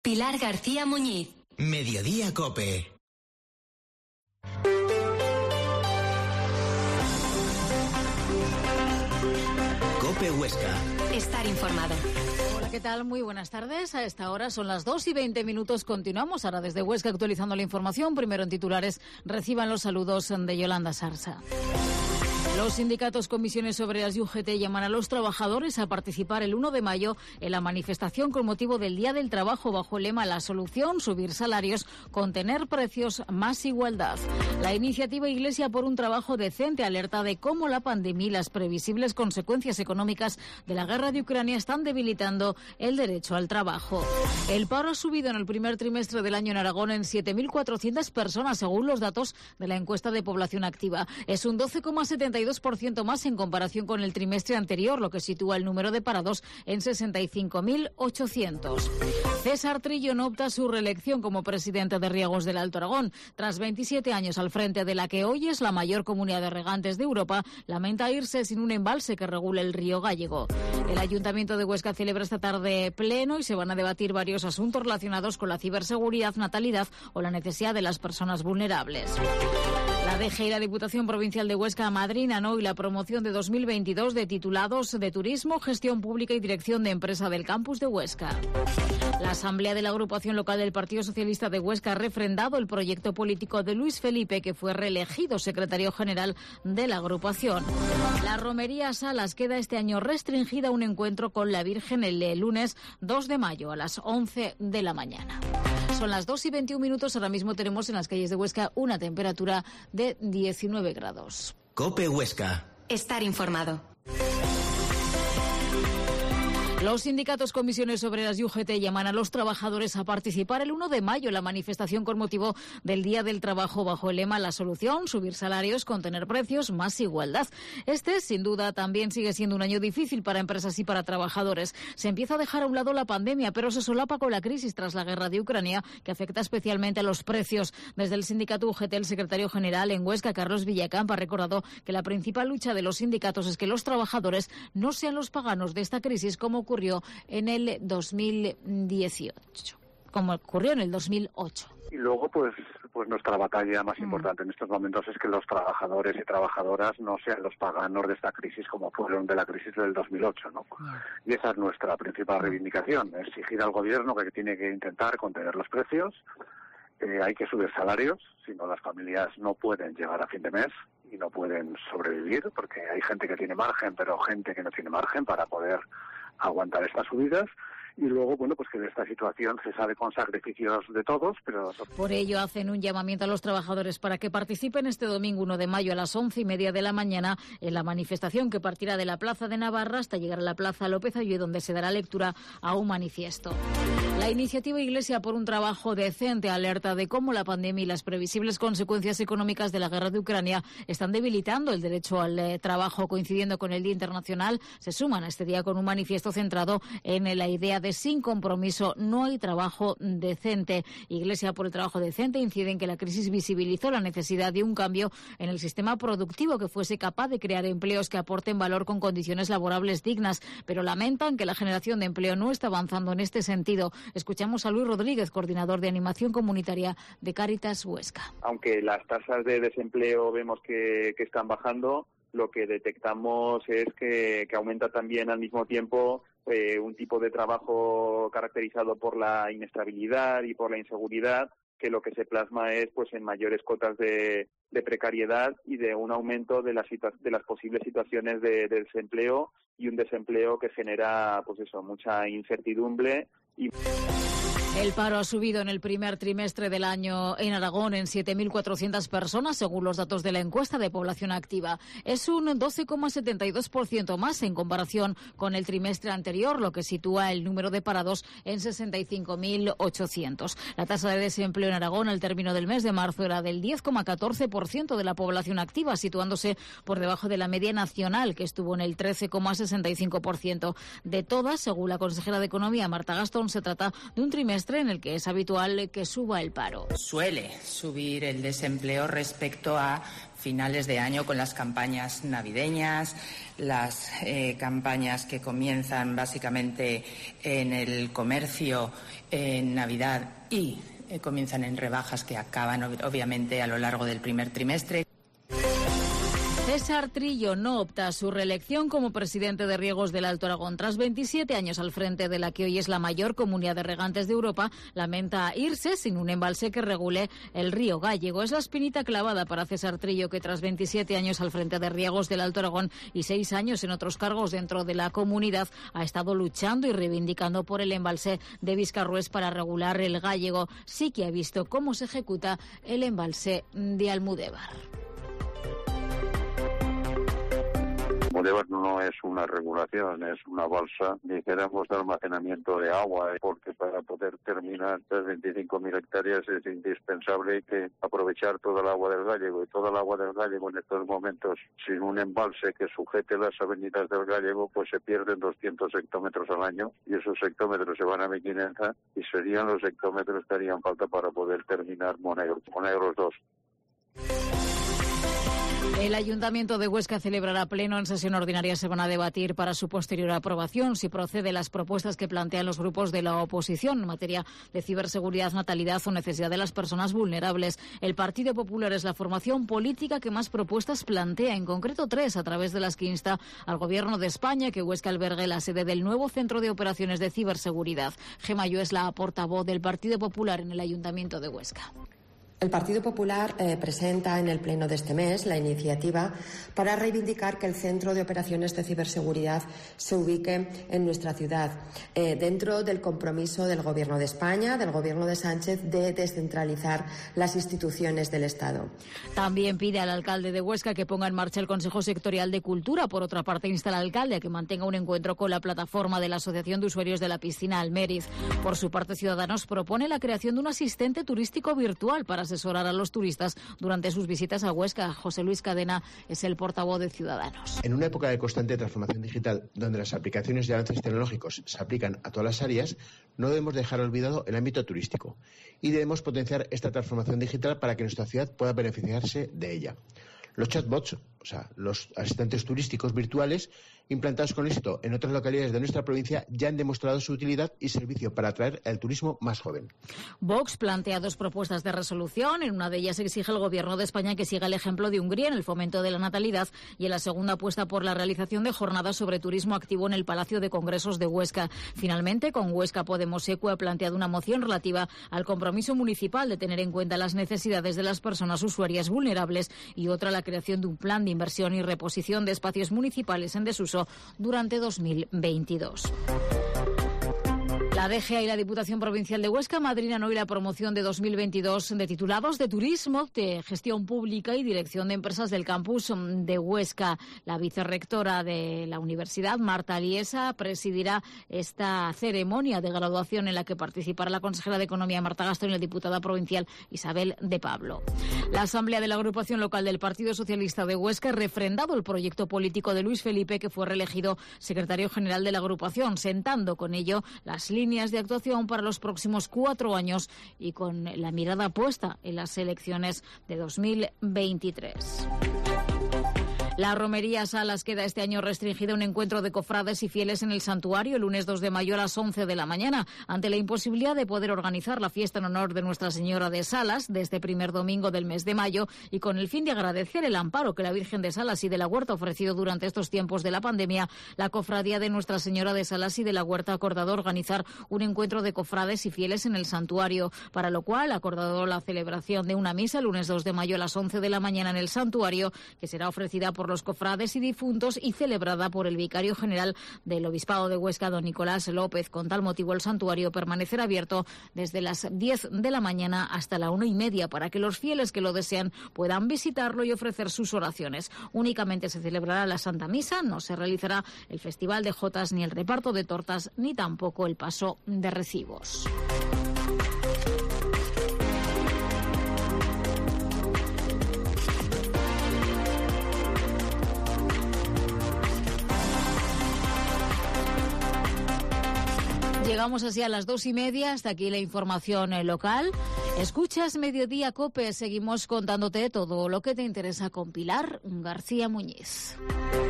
Pilar García Muñiz. Mediodía COPE. COPE Huesca. Estar informado. Hola, ¿qué tal? Muy buenas tardes. A esta hora son las 2:20. Continuamos ahora desde Huesca actualizando la información. Primero en titulares, reciban los saludos de Yolanda Sarsa. Los sindicatos Comisiones Obreras y UGT llaman a los trabajadores a participar el 1 de mayo en la manifestación con motivo del Día del Trabajo bajo el lema La solución, subir salarios, contener precios, más igualdad. La iniciativa Iglesia por un trabajo decente alerta de cómo la pandemia y las previsibles consecuencias económicas de la guerra de Ucrania están debilitando el derecho al trabajo. El paro ha subido en el primer trimestre del año en Aragón en 7.400 personas, según los datos de la encuesta de población activa. Es un 12,72% más en comparación con el trimestre anterior, lo que sitúa el número de parados en 65.800. César Trillo no opta a su reelección como presidente de Riegos del Alto Aragón. Tras 27 años al frente de la que hoy es la mayor comunidad de regantes de Europa, lamenta irse sin un embalse que regule el río Gállego. El Ayuntamiento de Huesca celebra esta tarde pleno y se van a debatir varios asuntos relacionados con la ciberseguridad, natalidad o la necesidad de las personas vulnerables. La DG y la Diputación Provincial de Huesca madrinan hoy la promoción de 2022 de titulados de Turismo, Gestión Pública y Dirección de Empresa del Campus de Huesca. La Asamblea de la Agrupación Local del Partido Socialista de Huesca ha refrendado el proyecto político de Luis Felipe, que fue reelegido secretario general de la agrupación. La Romería Salas queda este año restringida a un encuentro con la Virgen el lunes 2 de mayo a las 11 de la mañana. Son las 2:21. Ahora mismo tenemos en las calles de Huesca una temperatura de 19 grados. COPE Huesca. Estar informado. Los sindicatos Comisiones Obreras y UGT llaman a los trabajadores a participar el 1 de mayo en la manifestación con motivo del Día del Trabajo bajo el lema La solución, subir salarios, contener precios, más igualdad. Este, sin duda, también sigue siendo un año difícil para empresas y para trabajadores. Se empieza a dejar a un lado la pandemia, pero se solapa con la crisis tras la guerra de Ucrania, que afecta especialmente a los precios. Desde el sindicato UGT, el secretario general en Huesca, Carlos Villacampa, ha recordado que la principal lucha de los sindicatos es que los trabajadores no sean los paganos de esta crisis, como ocurrió en el 2018, como ocurrió en el 2008. Y luego, pues nuestra batalla más importante en estos momentos es que los trabajadores y trabajadoras no sean los paganos de esta crisis como fueron de la crisis del 2008, ¿no? Y esa es nuestra principal reivindicación, exigir al gobierno que tiene que intentar contener los precios. Hay que subir salarios, si no las familias no pueden llegar a fin de mes y no pueden sobrevivir, porque hay gente que tiene margen, pero gente que no tiene margen para poder aguantar estas subidas. Y luego, pues que de esta situación se sale con sacrificios de todos, pero... Por ello hacen un llamamiento a los trabajadores para que participen este domingo 1 de mayo a las 11:30 de la mañana en la manifestación que partirá de la Plaza de Navarra hasta llegar a la Plaza López Ayué, donde se dará lectura a un manifiesto. La iniciativa Iglesia por un trabajo decente alerta de cómo la pandemia y las previsibles consecuencias económicas de la guerra de Ucrania están debilitando el derecho al trabajo. Coincidiendo con el Día Internacional, se suman a este día con un manifiesto centrado en la idea de sin compromiso no hay trabajo decente. Iglesia por el trabajo decente incide en que la crisis visibilizó la necesidad de un cambio en el sistema productivo que fuese capaz de crear empleos que aporten valor con condiciones laborables dignas, pero lamentan que la generación de empleo no está avanzando en este sentido. Escuchamos a Luis Rodríguez, coordinador de animación comunitaria de Cáritas Huesca. Aunque las tasas de desempleo vemos que están bajando, lo que detectamos es que aumenta también al mismo tiempo un tipo de trabajo caracterizado por la inestabilidad y por la inseguridad, que lo que se plasma es en mayores cotas de precariedad y de un aumento de las posibles situaciones de desempleo, y un desempleo que genera mucha incertidumbre. El paro ha subido en el primer trimestre del año en Aragón en 7.400 personas, según los datos de la encuesta de población activa. Es un 12,72% más en comparación con el trimestre anterior, lo que sitúa el número de parados en 65.800. La tasa de desempleo en Aragón al término del mes de marzo era del 10,14% de la población activa, situándose por debajo de la media nacional, que estuvo en el 13,65%. De todas, según la consejera de Economía, Marta Gastón, se trata de un trimestre trimestre en el que es habitual que suba el paro. Suele subir el desempleo respecto a finales de año con las campañas navideñas, las campañas que comienzan básicamente en el comercio en Navidad y comienzan en rebajas que acaban obviamente a lo largo del primer trimestre. César Trillo no opta a su reelección como presidente de Riegos del Alto Aragón. Tras 27 años al frente de la que hoy es la mayor comunidad de regantes de Europa, lamenta irse sin un embalse que regule el río Gállego. Es la espinita clavada para César Trillo, que tras 27 años al frente de Riegos del Alto Aragón y 6 años en otros cargos dentro de la comunidad, ha estado luchando y reivindicando por el embalse de Viscarrués para regular el Gállego. Sí que ha visto cómo se ejecuta el embalse de Almudévar. Almudévar no es una regulación, es una balsa, dijéramos, de almacenamiento de agua, porque para poder terminar las 25.000 hectáreas es indispensable que aprovechar toda el agua del Gállego, y toda el agua del Gállego en estos momentos, sin un embalse que sujete las avenidas del Gállego, pues se pierden 200 hectómetros al año, y esos hectómetros se van a Mequinenza, y serían los hectómetros que harían falta para poder terminar Monegros 2. El Ayuntamiento de Huesca celebrará pleno en sesión ordinaria. Se van a debatir para su posterior aprobación si procede las propuestas que plantean los grupos de la oposición en materia de ciberseguridad, natalidad o necesidad de las personas vulnerables. El Partido Popular es la formación política que más propuestas plantea, en concreto 3, a través de las que insta al Gobierno de España que Huesca albergue la sede del nuevo Centro de Operaciones de Ciberseguridad. Gemma Llo es la portavoz del Partido Popular en el Ayuntamiento de Huesca. El Partido Popular presenta en el pleno de este mes la iniciativa para reivindicar que el Centro de Operaciones de Ciberseguridad se ubique en nuestra ciudad, dentro del compromiso del Gobierno de España, del Gobierno de Sánchez, de descentralizar las instituciones del Estado. También pide al alcalde de Huesca que ponga en marcha el Consejo Sectorial de Cultura. Por otra parte, insta al alcalde a que mantenga un encuentro con la plataforma de la Asociación de Usuarios de la Piscina Almeriz. Por su parte, Ciudadanos propone la creación de un asistente turístico virtual para asesorar a los turistas durante sus visitas a Huesca. José Luis Cadena es el portavoz de Ciudadanos. En una época de constante transformación digital, donde las aplicaciones y avances tecnológicos se aplican a todas las áreas, no debemos dejar olvidado el ámbito turístico y debemos potenciar esta transformación digital para que nuestra ciudad pueda beneficiarse de ella. Los chatbots, o sea, los asistentes turísticos virtuales, implantados con éxito en otras localidades de nuestra provincia, ya han demostrado su utilidad y servicio para atraer el turismo más joven. Vox plantea 2 propuestas de resolución. En una de ellas exige al Gobierno de España que siga el ejemplo de Hungría en el fomento de la natalidad, y en la segunda apuesta por la realización de jornadas sobre turismo activo en el Palacio de Congresos de Huesca. Finalmente, con Huesca Podemos ECU ha planteado una moción relativa al compromiso municipal de tener en cuenta las necesidades de las personas usuarias vulnerables, y otra la creación de un plan de inversión y reposición de espacios municipales en desuso durante 2022. La DGA y la Diputación Provincial de Huesca madrinan hoy la promoción de 2022 de titulados de turismo, de gestión pública y dirección de empresas del campus de Huesca. La vicerrectora de la universidad, Marta Liesa, presidirá esta ceremonia de graduación en la que participará la consejera de Economía, Marta Gastón, y la diputada provincial, Isabel de Pablo. La Asamblea de la Agrupación Local del Partido Socialista de Huesca ha refrendado el proyecto político de Luis Felipe, que fue reelegido secretario general de la agrupación, sentando con ello las líneas de actuación para los próximos 4 años y con la mirada puesta en las elecciones de 2023. La romería Salas queda este año restringida a un encuentro de cofrades y fieles en el santuario el lunes 2 de mayo a las 11 de la mañana, ante la imposibilidad de poder organizar la fiesta en honor de Nuestra Señora de Salas de este primer domingo del mes de mayo, y con el fin de agradecer el amparo que la Virgen de Salas y de la Huerta ha ofrecido durante estos tiempos de la pandemia. La cofradía de Nuestra Señora de Salas y de la Huerta ha acordado organizar un encuentro de cofrades y fieles en el santuario, para lo cual ha acordado la celebración de una misa el lunes 2 de mayo a las 11 de la mañana en el santuario, que será ofrecida por los cofrades y difuntos y celebrada por el vicario general del Obispado de Huesca, don Nicolás López. Con tal motivo, el santuario permanecerá abierto desde las 10 de la mañana hasta la 1:30 para que los fieles que lo desean puedan visitarlo y ofrecer sus oraciones. Únicamente se celebrará la Santa Misa, no se realizará el Festival de Jotas, ni el reparto de tortas, ni tampoco el paso de recibos. Llegamos así a las 2:30, hasta aquí la información local. Escuchas Mediodía COPE, seguimos contándote todo lo que te interesa con Pilar García Muñiz.